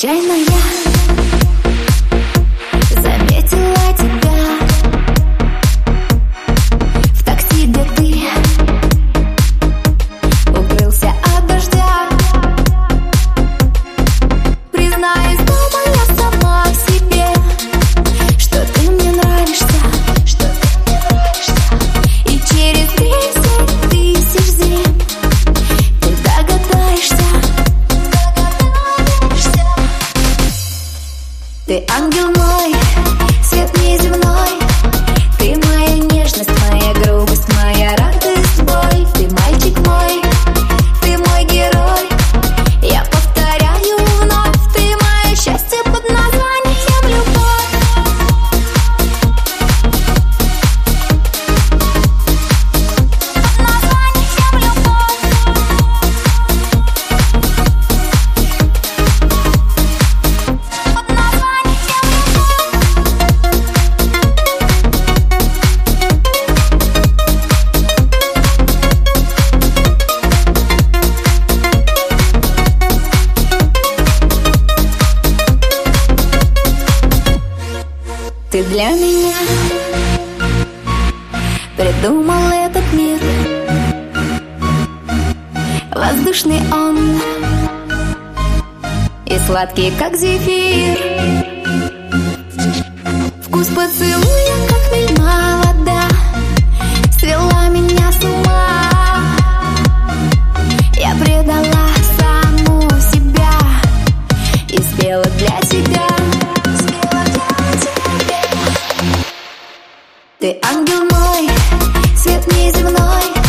Случайно я заметила тебя в такси, где ты укрылся от дождя. Признаюсь, думала сама себе, что ты мне нравишься, и через 10 тысяч зим ты догадаешься. Ты ангел мой, свет неземной, ты моя нежность, моя грубость, моя радость, боль. Ты мальчик мой, ты мой герой, я повторяю вновь, ты мое счастье под названием любовь. Под названием любовь. Ты для меня придумал этот мир, воздушный он и сладкий, как зефир. Вкус поцелуя, как хмельная вода, свела меня с ума. Я предала саму себя и спела для тебя. Ты ангел мой, свет неземной,